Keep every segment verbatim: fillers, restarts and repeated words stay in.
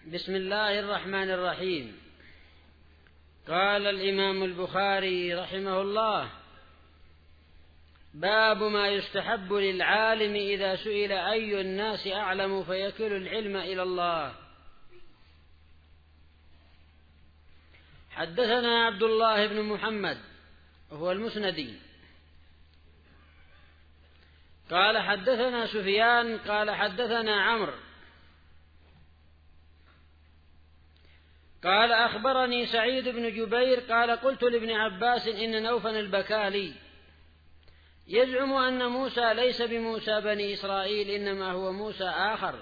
بسم الله الرحمن الرحيم. قال الإمام البخاري رحمه الله: باب ما يستحب للعالم إذا سئل أي الناس أعلم فيكل العلم إلى الله. حدثنا عبد الله بن محمد وهو المسندي قال حدثنا سفيان قال حدثنا عمرو قال أخبرني سعيد بن جبير قال قلت لابن عباس إن نوفل البكالي يزعم أن موسى ليس بموسى بني إسرائيل إنما هو موسى آخر،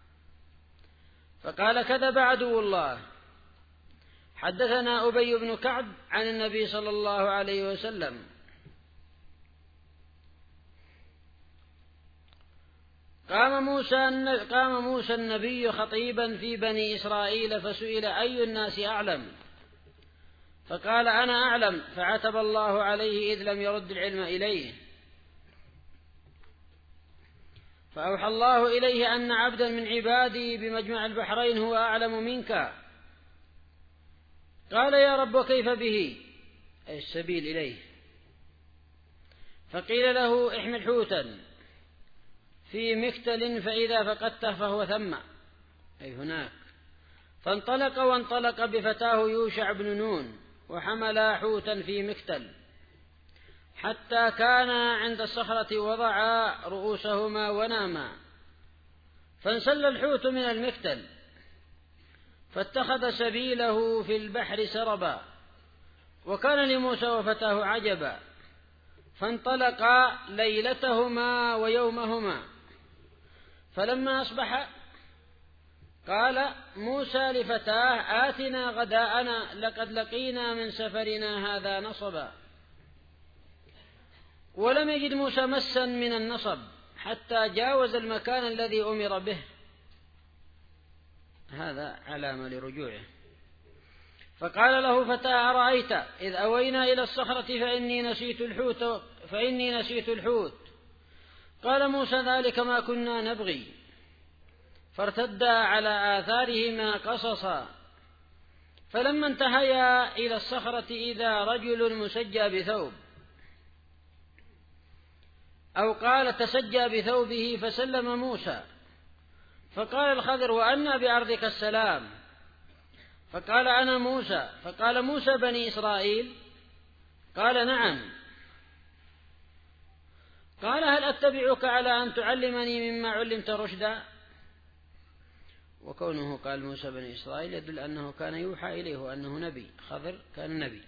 فقال كذب عدو الله. حدثنا أبي بن كعب عن النبي صلى الله عليه وسلم قام موسى قام موسى النبي خطيبا في بني إسرائيل فسئل أي الناس أعلم، فقال أنا أعلم، فعتب الله عليه إذ لم يرد العلم إليه. فأوحى الله إليه أن عبدا من عبادي بمجمع البحرين هو أعلم منك. قال يا رب كيف به، أي السبيل إليه؟ فقيل له احمل حوتا في مكتل فإذا فقدته فهو ثم، أي هناك. فانطلق وانطلق بفتاه يوشع بن نون وحملا حوتا في مكتل حتى كان عند الصخرة وضعا رؤوسهما وناما، فانسل الحوت من المكتل فاتخذ سبيله في البحر سربا. وكان لموسى وفتاه عجبا، فانطلقا ليلتهما ويومهما، فلما أصبح قال موسى لفتاه آتنا غداءنا لقد لقينا من سفرنا هذا نصبا. ولم يجد موسى مسا من النصب حتى جاوز المكان الذي أمر به، هذا علامة لرجوعه. فقال له فتاه أرأيت إذ أوينا إلى الصخرة فإني نسيت الحوت فإني نسيت الحوت. قال موسى ذلك ما كنا نبغي، فارتدا على آثارهما قصصا. فلما انتهيا إلى الصخرة إذا رجل مسجى بثوب، أو قال تسجى بثوبه، فسلم موسى. فقال الخضر وأنى بأرضك السلام؟ فقال أنا موسى. فقال موسى بني إسرائيل؟ قال نعم. قال هل أتبعك على أن تعلمني مما علمت رشدا؟ وكونه قال موسى بني إسرائيل يدل أنه كان يوحى إليه وأنه نبي، خضر كان نبي.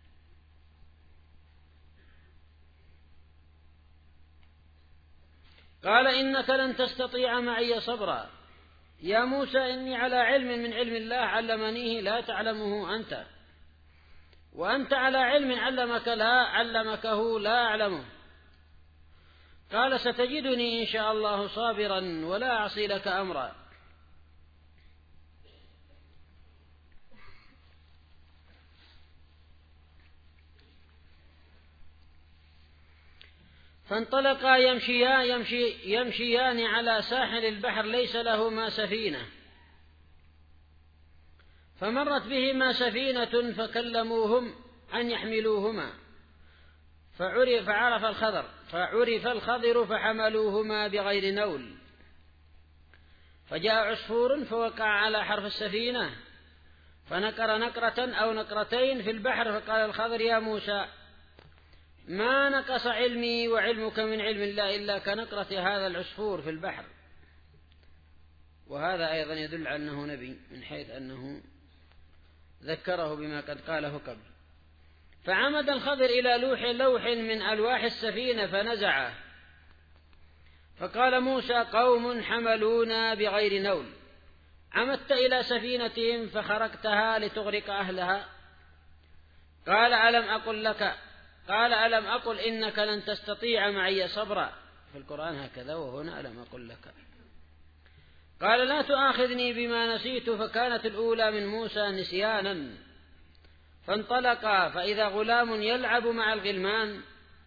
قال إنك لن تستطيع معي صبرا يا موسى، إني على علم من علم الله علمنيه لا تعلمه أنت، وأنت على علم علمك لا علمكه لا أعلمه. قال ستجدني إن شاء الله صابرا ولا أعصي لك أمرا. فانطلقا يمشيان, يمشي يمشيان على ساحل البحر ليس لهما سفينة، فمرت بهما سفينة فكلموهم أن يحملوهما، فعرف فعرف الخضر فعرف الخضر فحملوهما بغير نول. فجاء عصفور فوقع على حرف السفينة فنقر نقرة أو نقرتين في البحر. فقال الخضر يا موسى ما نقص علمي وعلمك من علم الله إلا كنقرة هذا العصفور في البحر. وهذا أيضا يدل على أنه نبي من حيث أنه ذكره بما قد قاله قبل. فعمد الخضر إلى لوح لوح من ألواح السفينة فنزعه، فقال موسى قوم حملونا بغير نول، عمدت إلى سفينتهم فخرقتها لتغرق أهلها. قال ألم أقل لك قال ألم أقل إنك لن تستطيع معي صبرا، في القرآن هكذا وهنا ألم أقل لك. قال لا تؤاخذني بما نسيت، فكانت الأولى من موسى نسيانا. فانطلقا فإذا غلام يلعب مع الغلمان،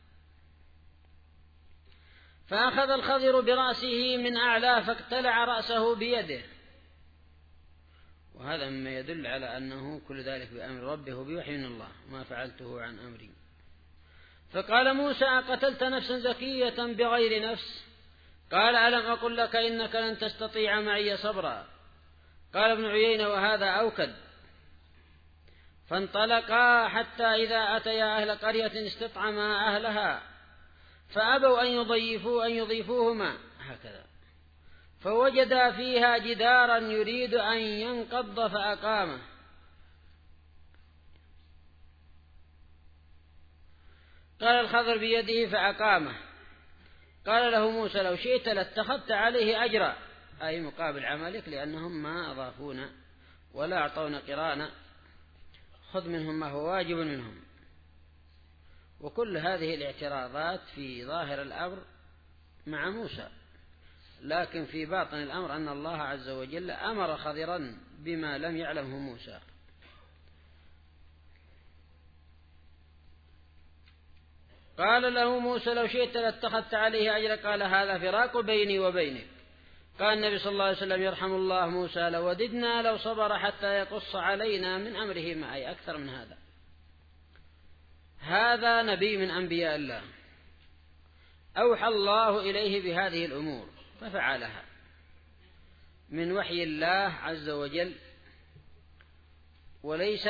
فأخذ الخضر برأسه من أعلى فاقتلع رأسه بيده، وهذا مما يدل على أنه كل ذلك بأمر ربه وبوحي من الله، ما فعلته عن أمري. فقال موسى: أقتلت نفسا زكية بغير نفس؟ قال: ألم أقل لك إنك لن تستطيع معي صبرا؟ قال ابن عيينة: وهذا أوكد. فانطلقا حتى إذا أتيا أهل قرية استطعما أهلها فأبوا أن يضيفوا أن يضيفوهما هكذا، فوجدا فيها جدارا يريد أن ينقض فأقامه. قال الخضر بيده فأقامه. قال له موسى: لو شئت لاتخذت عليه أجرا، أي مقابل عملك، لأنهم ما أضافونا ولا أعطونا قرانا، خذ منهم ما هو واجب منهم. وكل هذه الاعتراضات في ظاهر الأمر مع موسى، لكن في باطن الأمر أن الله عز وجل أمر خضرا بما لم يعلمه موسى. قال له موسى: لو شئت لاتخذت عليه أجرا. قال: هذا فراق بيني وبينك. قال النبي صلى الله عليه وسلم: يرحم الله موسى، لوددنا لو صبر حتى يقص علينا من أمره ما أي أكثر من هذا. هذا نبي من أنبياء الله، أوحى الله إليه بهذه الأمور ففعلها من وحي الله عز وجل، وليس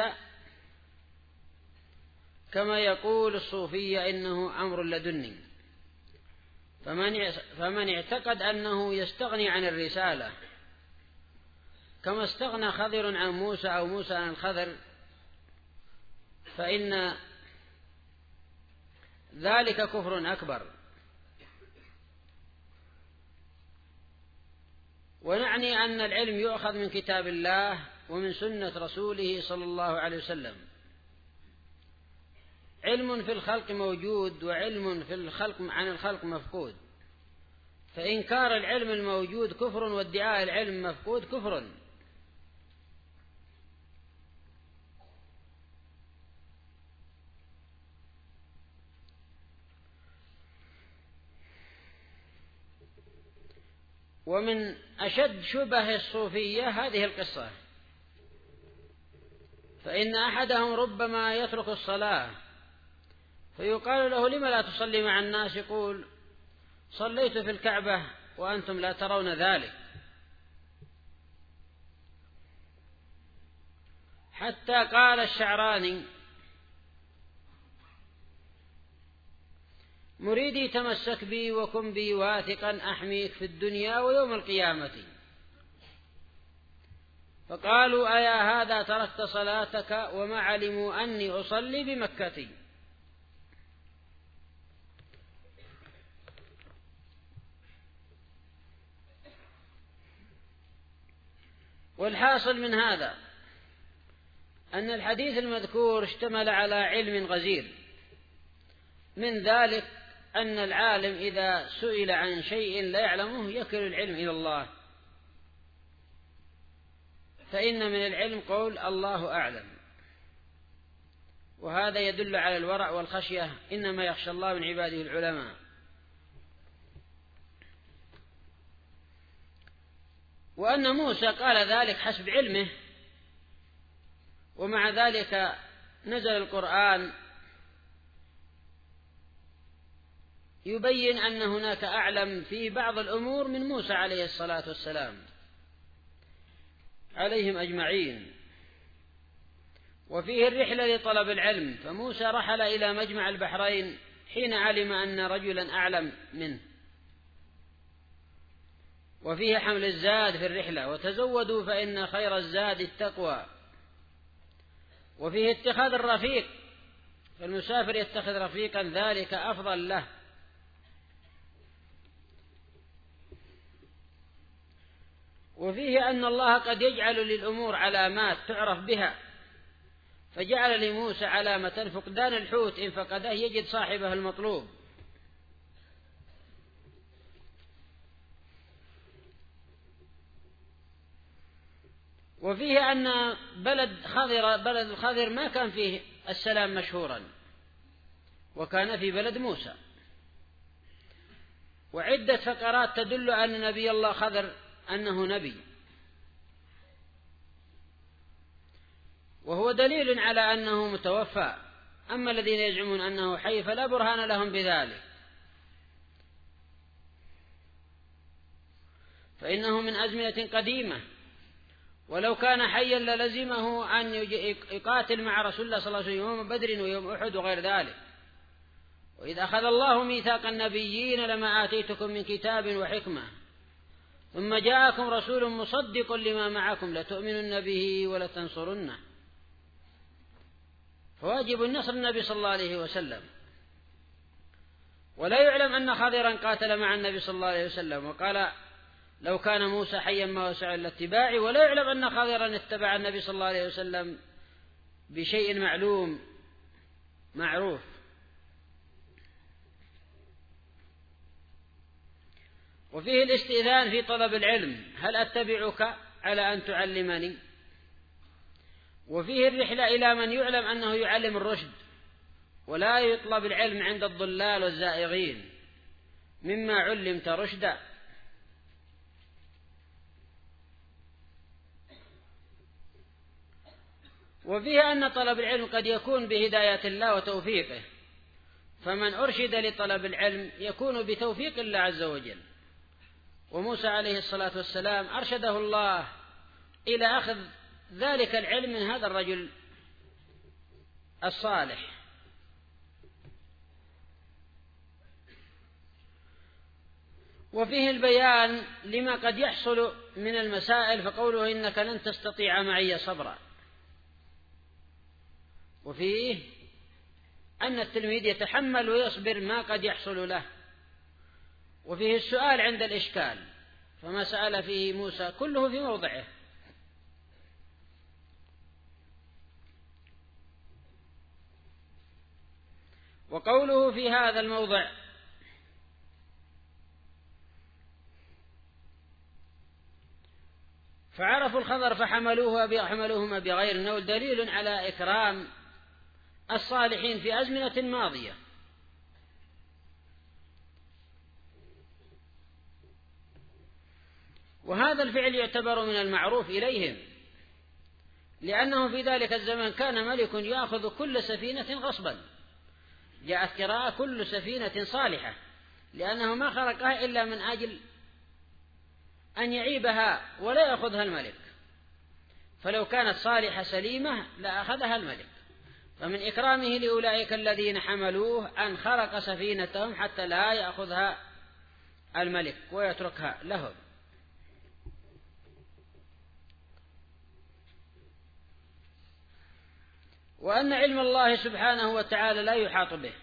كما يقول الصوفية إنه أمر لدني. فمن فمن اعتقد أنه يستغني عن الرسالة كما استغنى خضر عن موسى أو موسى عن الخضر، فإن ذلك كفر أكبر. ونعني أن العلم يؤخذ من كتاب الله ومن سنة رسوله صلى الله عليه وسلم. علم في الخلق موجود وعلم في الخلق عن الخلق مفقود، فإنكار العلم الموجود كفر، وادعاء العلم مفقود كفر. ومن أشد شبه الصوفية هذه القصة، فإن أحدهم ربما يترك الصلاة فيقال له: لما لا تصلي مع الناس؟ يقول: صليت في الكعبة وأنتم لا ترون ذلك. حتى قال الشعراني: مريدي تمسك بي وكن بي واثقا أحميك في الدنيا ويوم القيامة. فقالوا: أيا هذا تركت صلاتك وما علموا أني أصلي بمكة؟ والحاصل من هذا أن الحديث المذكور اشتمل على علم غزير، من ذلك أن العالم إذا سئل عن شيء لا يعلمه يكل العلم إلى الله، فإن من العلم قول الله أعلم، وهذا يدل على الورع والخشية، إنما يخشى الله من عباده العلماء. وأن موسى قال ذلك حسب علمه، ومع ذلك نزل القرآن يبين أن هناك أعلم في بعض الأمور من موسى عليه الصلاة والسلام عليهم أجمعين. وفيه الرحلة لطلب العلم، فموسى رحل إلى مجمع البحرين حين علم أن رجلا أعلم منه. وفيه حمل الزاد في الرحلة، وتزودوا فإن خير الزاد التقوى. وفيه اتخاذ الرفيق، فالمسافر يتخذ رفيقا ذلك أفضل له. وفيه أن الله قد يجعل للأمور علامات تعرف بها، فجعل لموسى علامة فقدان الحوت، إن فقده يجد صاحبه المطلوب. وفيه أن بلد خضر بلد الخضر ما كان فيه السلام مشهورا، وكان في بلد موسى. وعدة فقرات تدل أن نبي الله خضر أنه نبي. وهو دليل على أنه متوفى. أما الذين يزعمون أنه حي فلا برهان لهم بذلك، فإنه من أزمنة قديمة، ولو كان حيا للزمه أن يقاتل مع رسول الله صلى الله عليه وسلم يوم بدر ويوم أحد وغير ذلك. وإذ أخذ الله ميثاق النبيين لما آتيتكم من كتاب وحكمة ثم جاءكم رسول مصدق لما معكم لتؤمنن به ولتنصرنه، فواجب النصر النبي صلى الله عليه وسلم. ولا يعلم أن خضرا قاتل مع النبي صلى الله عليه وسلم وقال لو كان موسى حيا ما وسع إلا اتباعي، ولا يعلم أن خضرا اتبع النبي صلى الله عليه وسلم بشيء معلوم معروف. وفيه الاستئذان في طلب العلم، هل أتبعك على أن تعلمني؟ وفيه الرحلة إلى من يعلم أنه يعلم الرشد، ولا يطلب العلم عند الضلال والزائغين مما علمت رشدا. وفيه أن طلب العلم قد يكون بهداية الله وتوفيقه، فمن أرشد لطلب العلم يكون بتوفيق الله عز وجل. وموسى عليه الصلاة والسلام أرشده الله إلى أخذ ذلك العلم من هذا الرجل الصالح. وفيه البيان لما قد يحصل من المسائل، فقوله إنك لن تستطيع معي صبرا. وفيه أن التلميذ يتحمل ويصبر ما قد يحصل له. وفيه السؤال عند الإشكال، فما سأل فيه موسى كله في موضعه. وقوله في هذا الموضع فعرفوا الخضر فحملوه حملوهما بغير نول، دليل على إكرام الصالحين في أزمنة ماضية. وهذا الفعل يعتبر من المعروف إليهم، لأنه في ذلك الزمن كان ملك يأخذ كل سفينة غصبا. جاءت قراءة كل سفينة صالحة، لأنه ما خرقها إلا من أجل أن يعيبها ولا يأخذها الملك، فلو كانت صالحة سليمة لأخذها الملك. فمن إكرامه لأولئك الذين حملوه أن خرق سفينتهم حتى لا يأخذها الملك ويتركها لهم. وأن علم الله سبحانه وتعالى لا يحاط به،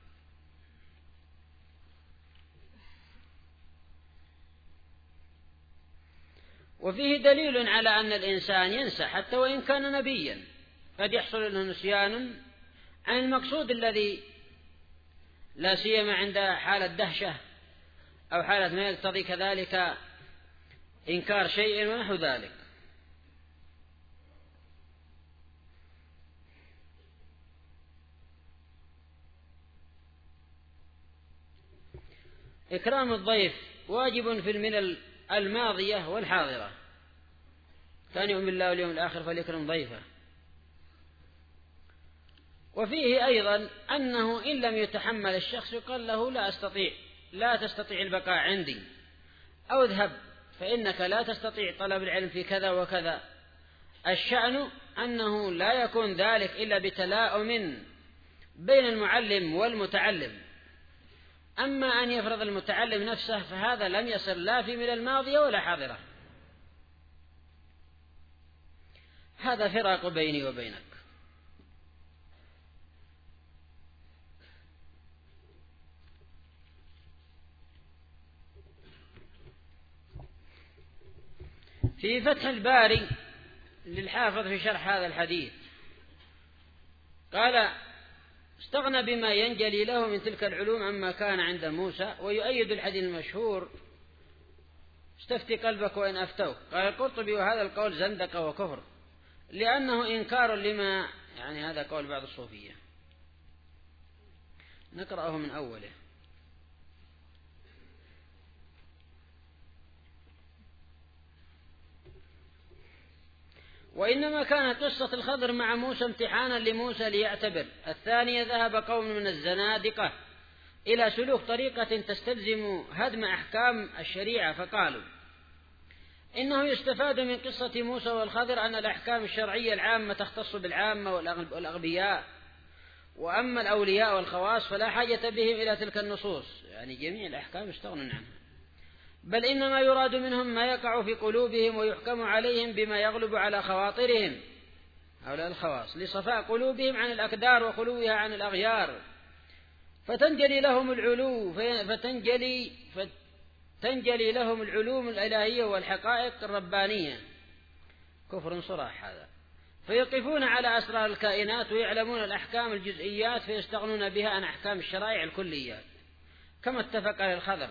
وفيه دليل على أن الإنسان ينسى حتى وإن كان نبيا، قد يحصل له نسيان عن المقصود الذي لا سيما عند حالة دهشة أو حالة ما يقتضي كذلك إنكار شيء ونحو ذلك. إكرام الضيف واجب في الملل الماضية والحاضرة، كان يؤمن بالله واليوم الآخر فليكرم ضيفه. وفيه أيضا أنه إن لم يتحمل الشخص يقال له لا أستطيع لا تستطيع البقاء عندي، أو اذهب فإنك لا تستطيع طلب العلم في كذا وكذا. الشأن أنه لا يكون ذلك إلا بتلاؤم بين المعلم والمتعلم. أما أن يفرض المتعلم نفسه فهذا لم يصل لا في من الماضية ولا حاضرة. هذا فراق بيني وبينك. في فتح الباري للحافظ في شرح هذا الحديث قال استغنى بما ينجلي له من تلك العلوم عما كان عند موسى. ويؤيد الحديث المشهور استفتي قلبك وإن أفتوك. قال القرطبي وهذا القول زندقة وكفر، لأنه إنكار لما يعني هذا قول بعض الصوفية. نقرأه من أوله. وإنما كانت قصة الخضر مع موسى امتحانا لموسى ليعتبر. الثانية ذهب قوم من الزنادقة إلى سلوك طريقة تستلزم هدم أحكام الشريعة، فقالوا إنه يستفاد من قصة موسى والخضر أن الأحكام الشرعية العامة تختص بالعامة والأغبياء، وأما الأولياء والخواص فلا حاجة بهم إلى تلك النصوص، يعني جميع الأحكام يستغنون عنها، بل إنما يراد منهم ما يقع في قلوبهم ويحكم عليهم بما يغلب على خواطرهم، هؤلاء الخواص، لصفاء قلوبهم عن الأكدار وخلوها عن الأغيار، فتنجلي لهم العلو فتنجلي فتنجلي لهم العلوم الإلهية والحقائق الربانية. كفر صراح هذا. فيقفون على أسرار الكائنات ويعلمون الأحكام الجزئيات فيستغنون بها عن أحكام الشرائع الكليات، كما اتفق على الخضر،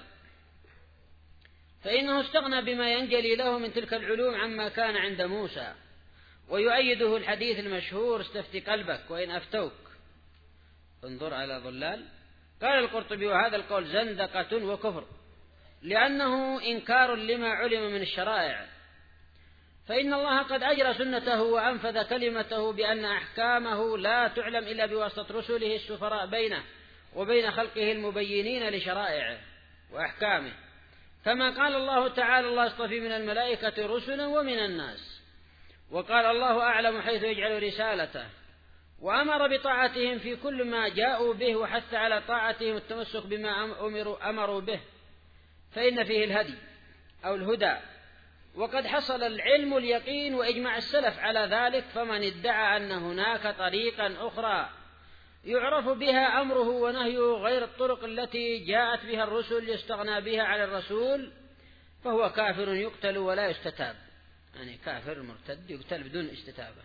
فإنه استغنى بما ينجلي له من تلك العلوم عما كان عند موسى. ويؤيده الحديث المشهور استفتي قلبك وإن أفتوك انظر على ضلال. قال القرطبي وهذا القول زندقة وكفر، لأنه إنكار لما علم من الشرائع، فإن الله قد أجرى سنته وأنفذ كلمته بأن أحكامه لا تعلم إلا بواسطة رسله السفراء بينه وبين خلقه المبينين لشرائعه وأحكامه، كما قال الله تعالى الله اصطفي من الملائكة رسلا ومن الناس، وقال الله أعلم حيث يجعل رسالته، وأمر بطاعتهم في كل ما جاءوا به وحث على طاعتهم التمسك بما أمروا, أمروا به، فإن فيه الهدي أو الهدى، وقد حصل العلم اليقين وإجماع السلف على ذلك، فمن ادعى أن هناك طريقا أخرى يعرف بها أمره ونهيه غير الطرق التي جاءت بها الرسل يستغنى بها على الرسول فهو كافر يقتل ولا يستتاب، يعني كافر مرتد يقتل بدون استتابة.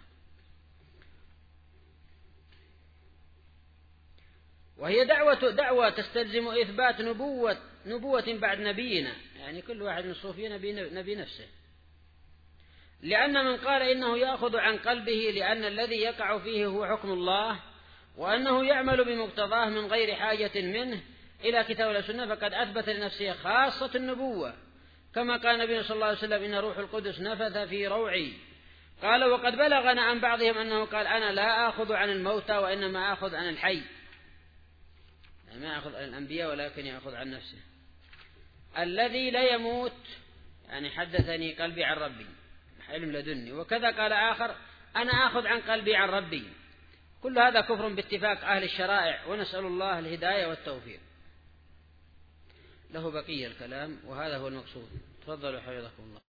وهي دعوة دعوة تستلزم إثبات نبوة نبوة بعد نبينا، يعني كل واحد من الصوفية نبي, نبي نفسه، لأن من قال إنه يأخذ عن قلبه لأن الذي يقع فيه هو حكم الله وأنه يعمل بمقتضاه من غير حاجة منه إلى كتاب والسنة فقد أثبت لنفسه خاصة النبوة، كما قال النبي صلى الله عليه وسلم إن روح القدس نفث في روعي. قال وقد بلغنا عن بعضهم أنه قال أنا لا آخذ عن الموتى وإنما آخذ عن الحي، يعني ما يأخذ عن الأنبياء ولكن يأخذ عن نفسه. الذي لا يموت يعني حدثني قلبي عن ربي علم لدني، وكذا قال آخر أنا آخذ عن قلبي عن ربي. كل هذا كفر باتفاق أهل الشرائع، ونسأل الله الهداية والتوفيق. له بقية الكلام وهذا هو المقصود. تفضلوا حفظكم الله.